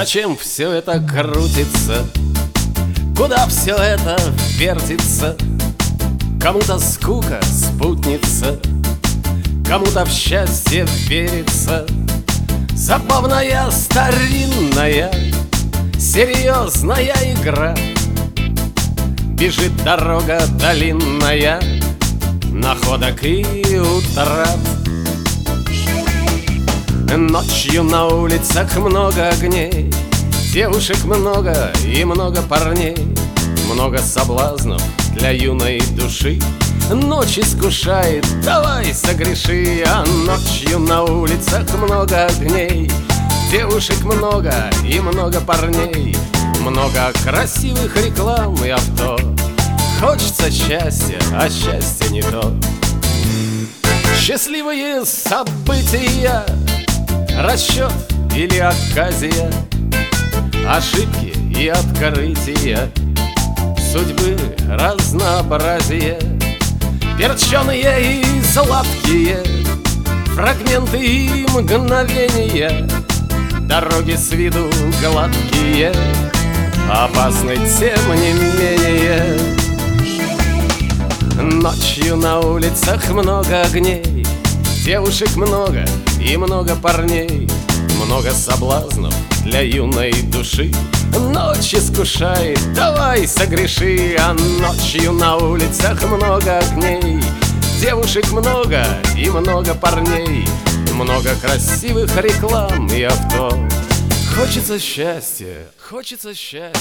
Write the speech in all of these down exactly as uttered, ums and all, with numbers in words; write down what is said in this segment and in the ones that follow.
Зачем все это крутится? Куда все это вертится? Кому-то скука спутница, кому-то в счастье верится. Забавная старинная серьезная игра. Бежит дорога длинная находок и утрат. Ночью на улицах много огней, девушек много и много парней, много соблазнов для юной души. Ночь искушает, давай согреши. А ночью на улицах много огней, девушек много и много парней, много красивых реклам и авто. Хочется счастья, а счастье не то. Счастливые события, расчет или оказия, ошибки и открытия, судьбы разнообразие, перченые и сладкие, фрагменты и мгновения, дороги с виду гладкие, опасны тем не менее. Ночью на улицах много огней, девушек много и много парней, много соблазнов для юной души. Ночь искушает, давай согреши. А ночью на улицах много огней, девушек много и много парней, много красивых реклам и авто. Хочется счастья, хочется счастья.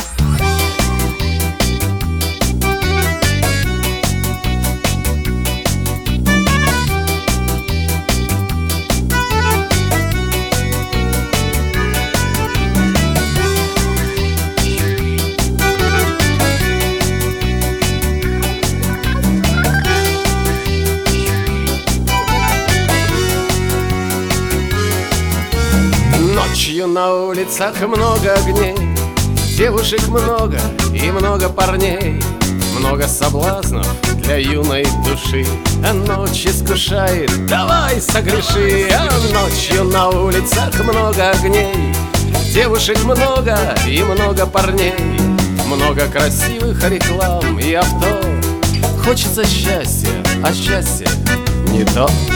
Ночью на улицах много огней, девушек много и много парней, много соблазнов для юной души. А ночь искушает, давай согреши. А ночью на улицах много огней, девушек много и много парней, много красивых реклам и авто. Хочется счастья, а счастье не то.